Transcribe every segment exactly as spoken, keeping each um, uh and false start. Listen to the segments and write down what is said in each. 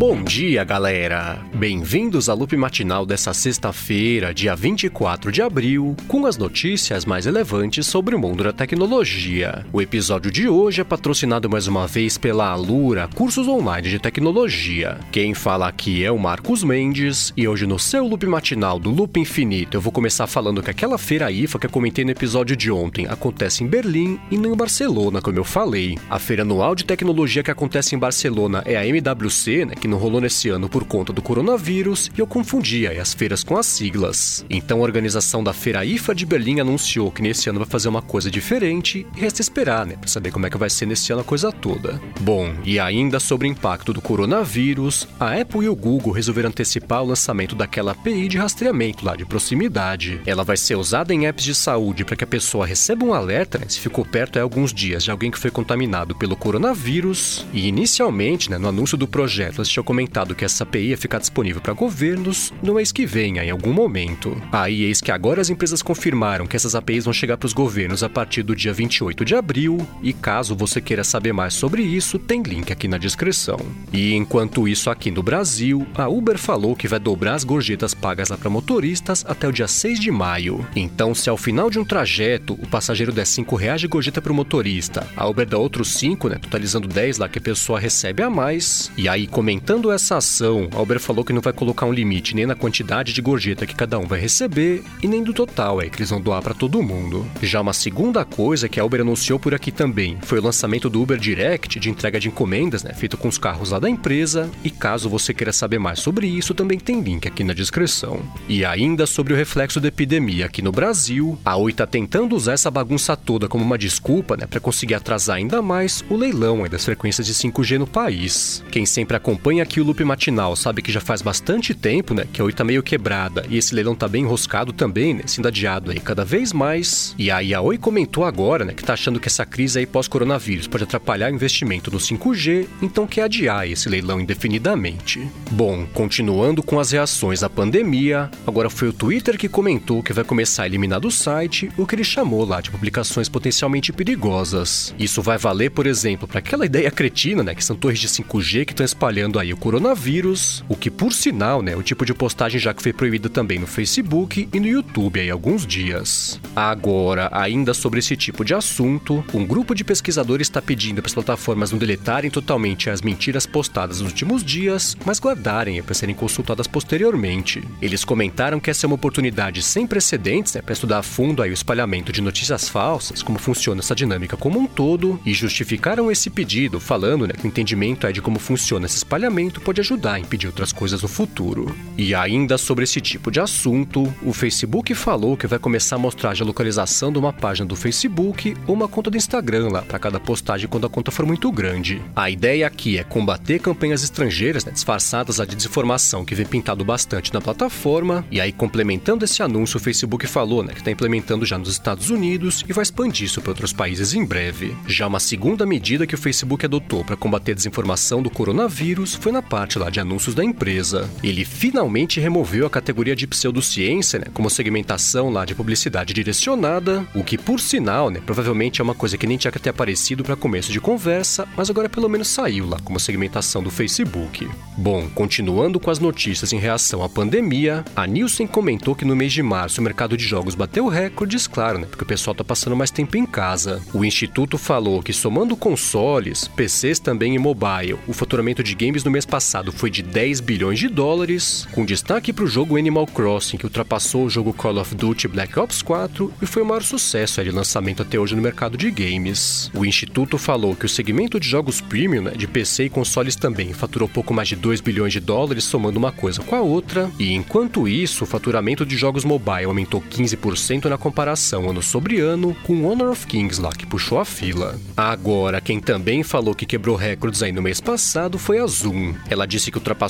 Bom dia, galera! Bem-vindos à Loop Matinal dessa sexta-feira, dia vinte e quatro de abril, com as notícias mais relevantes sobre o mundo da tecnologia. O episódio de hoje é patrocinado mais uma vez pela Alura, cursos online de tecnologia. Quem fala aqui é o Marcos Mendes, e hoje no seu Loop Matinal do Loop Infinito eu vou começar falando que aquela feira I F A que eu comentei no episódio de ontem acontece em Berlim e não em Barcelona, como eu falei. A feira anual de tecnologia que acontece em Barcelona é a M W C, né, que não rolou nesse ano por conta do coronavírus, e eu confundia as feiras com as siglas. Então a organização da feira I F A de Berlim anunciou que nesse ano vai fazer uma coisa diferente, e resta esperar, né, pra saber como é que vai ser nesse ano a coisa toda. Bom, e ainda sobre o impacto do coronavírus, a Apple e o Google resolveram antecipar o lançamento daquela A P I de rastreamento lá de proximidade. Ela vai ser usada em apps de saúde para que a pessoa receba um alerta, né, se ficou perto há alguns dias de alguém que foi contaminado pelo coronavírus, e inicialmente, né, no anúncio do projeto, elas tinham comentado que essa A P I ia ficar disponível para governos no mês que vem, em algum momento. Aí eis que agora as empresas confirmaram que essas A P Is vão chegar para os governos a partir do dia vinte e oito de abril, e caso você queira saber mais sobre isso, tem link aqui na descrição. E enquanto isso, aqui no Brasil, a Uber falou que vai dobrar as gorjetas pagas lá para motoristas até o dia seis de maio. Então, se ao final de um trajeto o passageiro der cinco reais de gorjeta para o motorista, a Uber dá outros cinco, né, totalizando dez lá que a pessoa recebe a mais. E aí, comentando essa ação, a Uber falou que não vai colocar um limite nem na quantidade de gorjeta que cada um vai receber e nem do total, é que eles vão doar para todo mundo. Já uma segunda coisa que a Uber anunciou por aqui também foi o lançamento do Uber Direct de entrega de encomendas, né, feito com os carros lá da empresa, e caso você queira saber mais sobre isso, também tem link aqui na descrição. E ainda sobre o reflexo da epidemia aqui no Brasil, a Oi tá tentando usar essa bagunça toda como uma desculpa, né, para conseguir atrasar ainda mais o leilão aí das frequências de cinco G no país. Quem sempre acompanha aqui o Loop Matinal sabe que já faz bastante tempo, né, que a Oi tá meio quebrada e esse leilão tá bem enroscado também, né, sendo adiado aí cada vez mais. E aí a Oi comentou agora, né, que tá achando que essa crise aí pós-coronavírus pode atrapalhar o investimento no cinco G, então quer adiar esse leilão indefinidamente. Bom, continuando com as reações à pandemia, agora foi o Twitter que comentou que vai começar a eliminar do site o que ele chamou lá de publicações potencialmente perigosas. Isso vai valer, por exemplo, para aquela ideia cretina, né, que são torres de cinco G que estão espalhando aí o coronavírus, o que por sinal, né, é o tipo de postagem já que foi proibida também no Facebook e no YouTube aí há alguns dias. Agora, ainda sobre esse tipo de assunto, um grupo de pesquisadores está pedindo para as plataformas não deletarem totalmente as mentiras postadas nos últimos dias, mas guardarem para serem consultadas posteriormente. Eles comentaram que essa é uma oportunidade sem precedentes, né, para estudar a fundo aí o espalhamento de notícias falsas, como funciona essa dinâmica como um todo, e justificaram esse pedido falando, né, que o entendimento é de como funciona esse espalhamento pode ajudar a impedir outras coisas no futuro. E ainda sobre esse tipo de assunto, o Facebook falou que vai começar a mostrar a localização de uma página do Facebook ou uma conta do Instagram lá para cada postagem quando a conta for muito grande. A ideia aqui é combater campanhas estrangeiras, né, disfarçadas lá de desinformação que vem pintado bastante na plataforma, e aí complementando esse anúncio, o Facebook falou, né, que está implementando já nos Estados Unidos e vai expandir isso para outros países em breve. Já uma segunda medida que o Facebook adotou para combater a desinformação do coronavírus foi na parte lá de anúncios da empresa. Ele finalmente removeu a categoria de pseudociência, né, como segmentação lá de publicidade direcionada, o que por sinal, né, provavelmente é uma coisa que nem tinha que ter aparecido para começo de conversa, mas agora pelo menos saiu lá como segmentação do Facebook. Bom, continuando com as notícias em reação à pandemia, a Nielsen comentou que no mês de março o mercado de jogos bateu recordes, claro, né, porque o pessoal tá passando mais tempo em casa. O instituto falou que somando consoles, P Cs também e mobile, o faturamento de games no mês passado foi de dez bilhões de dólares, com destaque para o jogo Animal Crossing, que ultrapassou o jogo Call of Duty Black Ops quatro e foi o maior sucesso de lançamento até hoje no mercado de games. O instituto falou que o segmento de jogos premium, né, de P C e consoles também faturou pouco mais de dois bilhões de dólares, somando uma coisa com a outra, e enquanto isso, o faturamento de jogos mobile aumentou quinze por cento na comparação ano sobre ano, com Honor of Kings lá que puxou a fila. Agora, quem também falou que quebrou recordes aí no mês passado foi a Zoom. Ela disse que ultrapassou a marca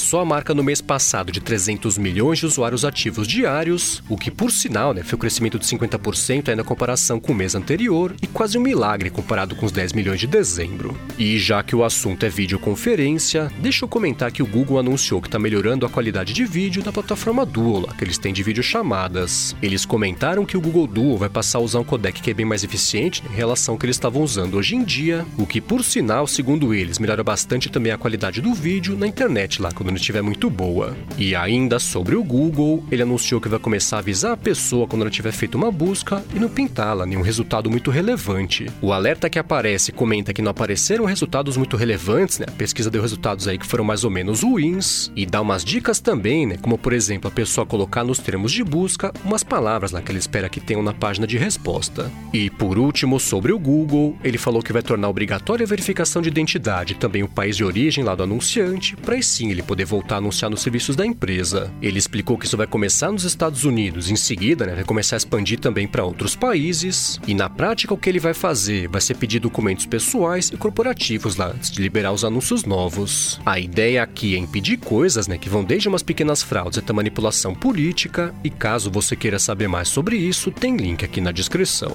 marca no mês passado de trezentos milhões de usuários ativos diários, o que, por sinal, né, foi um crescimento de cinquenta por cento aí na comparação com o mês anterior e quase um milagre comparado com os dez milhões de dezembro. E já que o assunto é videoconferência, deixa eu comentar que o Google anunciou que está melhorando a qualidade de vídeo da plataforma Duo, lá, que eles têm de videochamadas. Eles comentaram que o Google Duo vai passar a usar um codec que é bem mais eficiente, né, em relação ao que eles estavam usando hoje em dia, o que, por sinal, segundo eles, melhora bastante também a qualidade do vídeo na internet lá, quando não estiver muito boa. E ainda sobre o Google, ele anunciou que vai começar a avisar a pessoa quando ela tiver feito uma busca e não pintar lá nenhum resultado muito relevante. O alerta que aparece comenta que não apareceram resultados muito relevantes, né? A pesquisa deu resultados aí que foram mais ou menos ruins, e dá umas dicas também, né? Como, por exemplo, a pessoa colocar nos termos de busca umas palavras lá que ele espera que tenham na página de resposta. E por último, sobre o Google, ele falou que vai tornar obrigatória a verificação de identidade, também o país de origem lá do anunciante, para aí sim ele poder voltar a anunciar nos serviços da empresa. Ele explicou que isso vai começar nos Estados Unidos, em seguida, né, vai começar a expandir também para outros países, e na prática o que ele vai fazer vai ser pedir documentos pessoais e corporativos lá, antes de liberar os anúncios novos. A ideia aqui é impedir coisas, né, que vão desde umas pequenas fraudes até manipulação política, e caso você queira saber mais sobre isso, tem link aqui na descrição.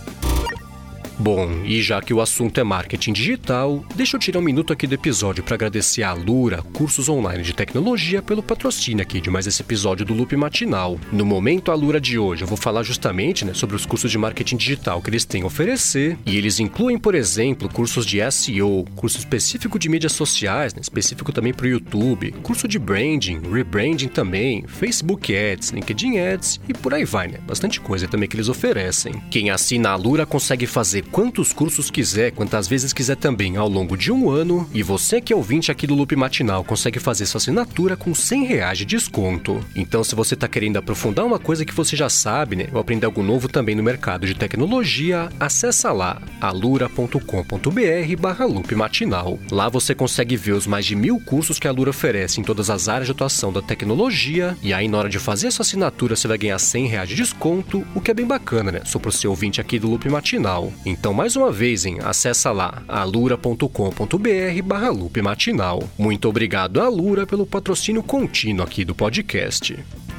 Bom, e já que o assunto é marketing digital, deixa eu tirar um minuto aqui do episódio para agradecer a Alura, cursos online de tecnologia, pelo patrocínio aqui de mais esse episódio do Loop Matinal. No momento Alura de hoje, eu vou falar justamente, né, sobre os cursos de marketing digital que eles têm a oferecer, e eles incluem, por exemplo, cursos de S E O, curso específico de mídias sociais, né, específico também para o YouTube, curso de branding, rebranding também, Facebook Ads, LinkedIn Ads e por aí vai, né? Bastante coisa também que eles oferecem. Quem assina a Alura consegue fazer quantos cursos quiser, quantas vezes quiser também ao longo de um ano, e você que é ouvinte aqui do Loop Matinal consegue fazer sua assinatura com cem reais de desconto. Então, se você está querendo aprofundar uma coisa que você já sabe, né, ou aprender algo novo também no mercado de tecnologia, acessa lá alura ponto com ponto br barra loop matinal. Lá você consegue ver os mais de mil cursos que a Alura oferece em todas as áreas de atuação da tecnologia, e aí na hora de fazer a sua assinatura você vai ganhar cem reais de desconto, o que é bem bacana, né? Só para o seu ouvinte aqui do Loop Matinal. Então, mais uma vez, hein? Acessa lá alura ponto com ponto br barra loop matinal. Muito obrigado, Alura, pelo patrocínio contínuo aqui do podcast.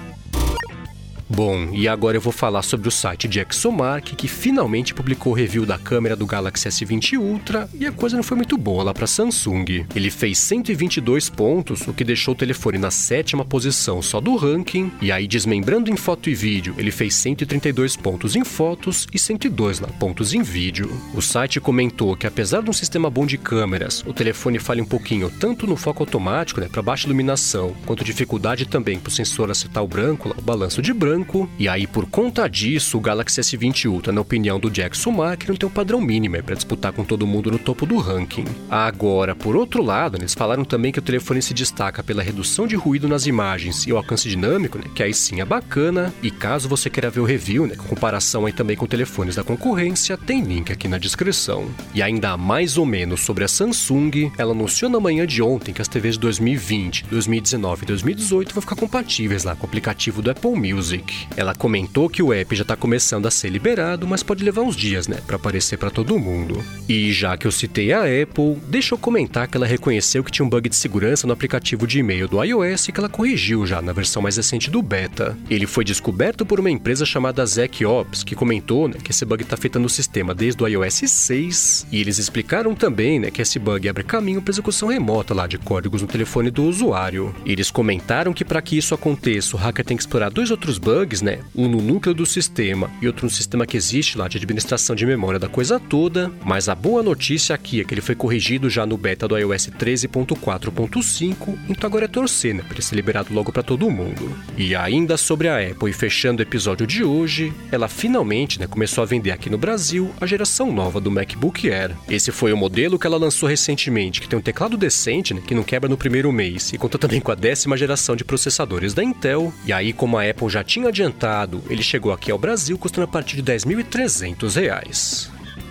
Bom, e agora eu vou falar sobre o site de Exomark, que finalmente publicou o review da câmera do Galaxy S vinte Ultra, e a coisa não foi muito boa lá para Samsung. Ele fez cento e vinte e dois pontos, o que deixou o telefone na sétima posição só do ranking, e aí desmembrando em foto e vídeo, ele fez cento e trinta e dois pontos em fotos e cento e dois lá, pontos em vídeo. O site comentou que apesar de um sistema bom de câmeras, o telefone falha um pouquinho tanto no foco automático, né, para baixa iluminação, quanto dificuldade também para o sensor acertar o branco, lá, o balanço de branco. E aí, por conta disso, o Galaxy S vinte Ultra, na opinião do Exomark, não tem um padrão mínimo para disputar com todo mundo no topo do ranking. Agora, por outro lado, eles falaram também que o telefone se destaca pela redução de ruído nas imagens e o alcance dinâmico, né, que aí sim é bacana. E caso você queira ver o review, né, com comparação aí também com telefones da concorrência, tem link aqui na descrição. E ainda mais ou menos sobre a Samsung, ela anunciou na manhã de ontem que as T Vs de dois mil e vinte, dois mil e dezenove e dois mil e dezoito vão ficar compatíveis lá com o aplicativo do Apple Music. Ela comentou que o app já está começando a ser liberado, mas pode levar uns dias, né, para aparecer para todo mundo. E já que eu citei a Apple, deixa eu comentar que ela reconheceu que tinha um bug de segurança no aplicativo de e-mail do iOS que ela corrigiu já na versão mais recente do beta. Ele foi descoberto por uma empresa chamada ZecOps, que comentou, né, que esse bug está afetando o sistema desde o iOS seis, e eles explicaram também, né, que esse bug abre caminho para execução remota lá de códigos no telefone do usuário. Eles comentaram que para que isso aconteça, o hacker tem que explorar dois outros bugs, né? Um no núcleo do sistema e outro no sistema que existe lá de administração de memória da coisa toda, mas a boa notícia aqui é que ele foi corrigido já no beta do iOS treze ponto quatro ponto cinco, então agora é torcer, né, para ele ser liberado logo para todo mundo. E ainda sobre a Apple, e fechando o episódio de hoje, ela finalmente, né, começou a vender aqui no Brasil a geração nova do MacBook Air. Esse foi o modelo que ela lançou recentemente, que tem um teclado decente, né, que não quebra no primeiro mês, e conta também com a décima geração de processadores da Intel. E aí, como a Apple já tinha adiantado, ele chegou aqui ao Brasil custando a partir de dez mil e trezentos reais.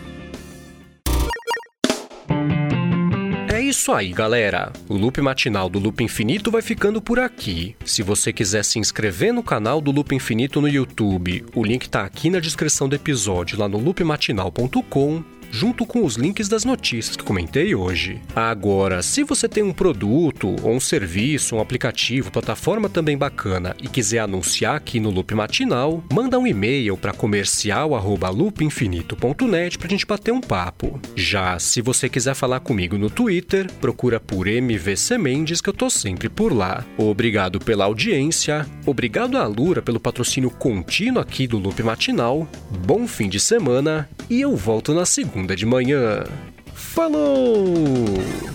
É isso aí, galera. O Loop Matinal do Loop Infinito vai ficando por aqui. Se você quiser se inscrever no canal do Loop Infinito no YouTube, o link tá aqui na descrição do episódio, lá no loop matinal ponto com. junto com os links das notícias que comentei hoje. Agora, se você tem um produto ou um serviço, um aplicativo, plataforma também bacana e quiser anunciar aqui no Loop Matinal, manda um e-mail para comercial arroba loop infinito ponto net para a gente bater um papo. Já se você quiser falar comigo no Twitter, procura por M V C Mendes que eu tô sempre por lá. Obrigado pela audiência, obrigado à Alura pelo patrocínio contínuo aqui do Loop Matinal, bom fim de semana e eu volto na segunda de manhã. Falou!